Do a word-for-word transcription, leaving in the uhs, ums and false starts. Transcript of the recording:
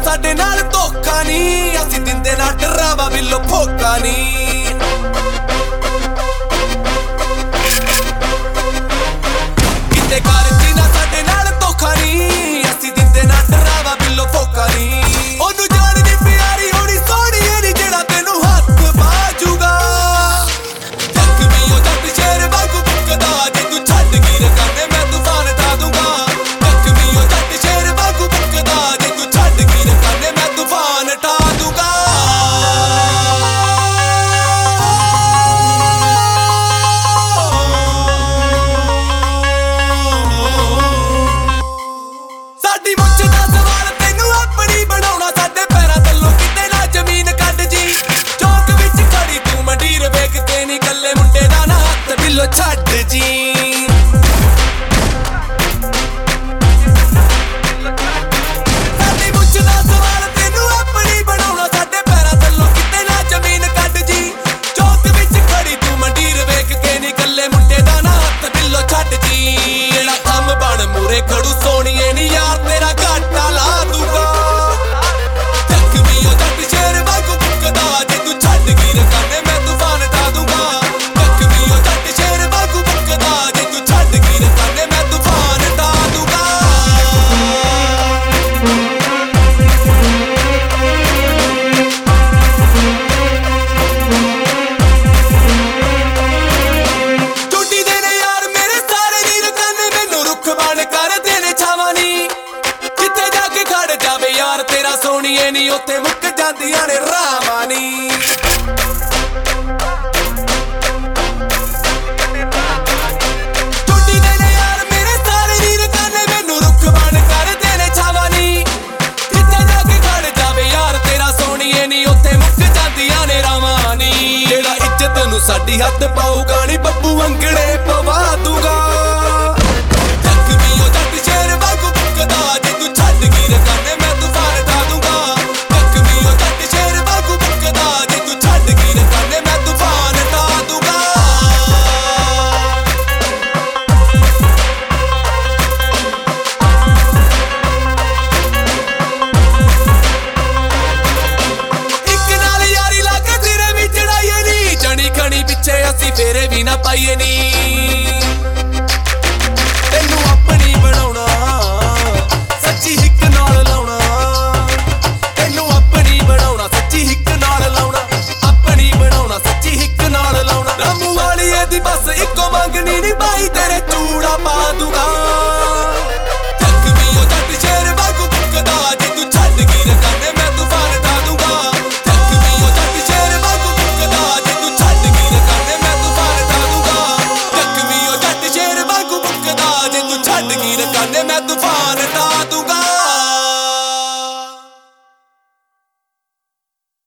ਸਾਡੇ ਨਾਲ ਧੋਖਾ ਨੀ, ਅਸੀਂ ਦਿੰਦੇ ਨਾ ਡਰਾਵਾ ਬਿੱਲੋ ਫੋਕਾ ਨੀ। ਕਿਤੇ ਕਰਦੀ ਨਾ ਸਾਡੇ ਨਾਲ ਧੋਖਾ ਨੀ, ਅਸੀਂ ਦਿੰਦੇ ਨਾ ਡਰਾਵਾ ਬਿੱਲੋ ਫੋਕਾ ਨੀ। ਉਹਨੂੰ ਜਾਣਦੀ ਪਿਆਰੀ ਹੋਣੀ ਸੋਹਣੀ ਨੀ ਜਿਹੜਾ ਤੈਨੂੰ ਹੱਥ ਬਾਜੂਗਾ। ਜ਼ਖਮੀ ਉਹ ਜੱਟ ਸ਼ੇਰ ਵਾਂਗੂ ਭੁੱਕਦਾ, ਜੇ ਤੂੰ ਛੱਡ ਗਈ ਰਕਾਨੇ ਮੈਂ ਤੂਫਾਨ ਢਾ ਦੂੰਗਾ। ਜ਼ਖਮੀ ਉਹ ਜੱਟ ਸ਼ੇਰ ਵਾਂਗੂ ਭੁੱਕਦਾ, ਜੇ ਤੂੰ ਛੱਡ ਗਈ ਰਕਾਨੇ ਮੈਂ ਤੂਫਾਨ ਢਾ ਦੂੰਗਾ। ਸਾਡੀ ਮੁੱਛ ਦਾ ਸਵਾਲ ਤੈਨੂੰ ਆਪਣੀ ਬਣਾਉਣਾ, ਸਾਡੇ ਪੈਰਾਂ ਥੱਲੋਂ ਕਿਤੇ ਨਾ ਜ਼ਮੀਨ ਕੱਢ ਜੀ। ਚੌਂਕ ਵਿੱਚ ਖੜੀ ਤੂੰ ਮੰਡੀਰ ਵੇਖ ਕੇ ਨੀ ਕੱਲੇ ਮੁੰਡੇ ਦਾ ਨਾ ਹੱਥ ਬਿੱਲੋ ਛੱਡ ਜੀ। ਸਾਡੀ ਮੁੱਛ ਦਾ ਸਵਾਲ ਤੈਨੂੰ ਆਪਣੀ ਬਣਾਉਣਾ, ਸਾਡੇ ਪੈਰਾਂ ਥੱਲੋਂ ਕਿਤੇ ਨਾ ਜ਼ਮੀਨ ਕੱਢ ਜੀ। ਚੌਂਕ ਵਿੱਚ ਖੜੀ ਤੂੰ ਮੰਡੀਰ ਵੇਖ ਕੇ ਨੀ ਕੱਲੇ ਮੁੰਡੇ ਦਾ ਨਾ ਹੱਥ ਬਿੱਲੋ ਛੱਡ ਜੀ। ਜਿਹੜਾ ਕੰਮ ਬਣ ਮੂਰੇ ਖੜੂ ਸੋਹਣੀਏ ਨੀ ਯਾਰ ਤੇਰਾ ਘਾਟਾ ਲਾ ਦੂਗਾ। ਜ਼ਖਮੀ ਉਹ ਜੱਟ ਸ਼ੇਰ ਵਾਂਗੂ ਭੁੱਕਦਾ, ਜੇ ਤੂੰ ਛੱਡ ਗਈ ਰਕਾਨੇ ਮੈਂ ਤੂਫਾਨ ਢਾ ਦੂੰਗਾ। ਜ਼ਖਮੀ ਉਹ ਜੱਟ ਸ਼ੇਰ ਵਾਂਗੂ ਭੁੱਕਦਾ, ਜੇ ਤੂੰ ਛੱਡ ਗਈ ਰਕਾਨੇ ਮੈਂ ਤੂਫਾਨ ਢਾ ਦੂੰਗਾ। ਟੁੱਟੀ ਦੇ ਨੇ ਯਾਰ ਮੇਰੇ ਸਾਰੇ ਨੀ ਰਕਾਨੇ, ਮੈਨੂੰ ਰੁੱਖ ਬਣ ਕਰਦੇ ਨੇ ਛਾਵਾਂ ਨੀ। ਜਿੱਥੇ ਜਾ ਕੇ ਖੜ ਜਾਵੇ ਯਾਰ ਤੇਰਾ ਸੋਹਣੀਏ ਨੀ, ਉੱਥੇ ਮੁੱਕ ਜਾਂਦੀਆਂ ਨੇ ਰਾਵਾਂ ਨੀ। ਟੁੱਟੀ ਦੇ ਨੇ ਯਾਰ ਮੇਰੇ ਸਾਰੇ ਨੀ ਰਕਾਨੇ, ਮੈਨੂੰ ਰੁੱਖ ਬਣ ਕਰਦੇ ਨੇ ਛਾਵਾਂ ਨੀ। ਜਿੱਥੇ ਜਾ ਕੇ ਖੜ ਜਾਵੇ ਯਾਰ ਤੇਰਾ ਸੋਹਣੀਏ ਨੀ, ਉੱਥੇ ਮੁੱਕ ਜਾਂਦੀਆਂ ਨੇ ਰਾਵਾਂ ਨੀ। ਜਿਹੜਾ ਇੱਜ਼ਤ ਨੂੰ ਸਾਡੀ ਹੱਥ ਪਾਊਗਾ ਨੀ, ਬੱਬੂ ਅੰਗੜੇ ਪਵਾ ਦੂਗਾ। ਜ਼ਖਮੀ ਉਹ ਜੱਟ ਸ਼ੇਰ ਵਾਂਗੂ ਭੁੱਕਦਾ, ਜੇ ਤੂੰ ਛੱਡ ਗਈ ਰਕਾਨੇ ਮੈਂ ਤੂਫਾਨ ਢਾ ਦੂੰਗਾ। ਜ਼ਖਮੀ ਉਹ ਜੱਟ ਸ਼ੇਰ ਵਾਂਗੂ ਭੁੱਕਦਾ, ਜੇ ਤੂੰ ਛੱਡ ਗਈ ਰਕਾਨੇ ਮੈਂ ਤੂਫਾਨ ਢਾ ਦੂੰਗਾ। ਇੱਕ ਨਾਲ ਯਾਰੀ ਲਾ ਕੇ ਸਿਰੇ ਵੀ ਚੜਾਈਏ ਨੀ, ਜਣੀ ਖਣੀ ਪਿੱਛੇ ਅਸੀਂ ਫੇਰੇ ਵੀ ਨਾ ਪਾਈਏ ਨੀ। ਤੈਨੂੰ ਆਪਣੀ ਬਣਾਉਣਾ, ਸੱਚੀ ਹਿੱਕ ਨਾਲ ਲਾਉਣਾ। ਤੈਨੂੰ ਆਪਣੀ ਬਣਾਉਣਾ, ਸੱਚੀ ਹਿੱਕ ਨਾਲ ਲਾਉਣਾ। ਆਪਣੀ ਬਣਾਉਣਾ, ਸੱਚੀ ਹਿੱਕ ਨਾਲ ਲਾਉਣਾ। ਰਾਮੂ ਵਾਲੀਏ ਦੀ ਬਸ ਇੱਕੋ ਮੰਗਣੀ ਨੀ, ਬਾਈ ਤੇਰੇ ਚੂੜਾ ਪਾ ਦੂੰ।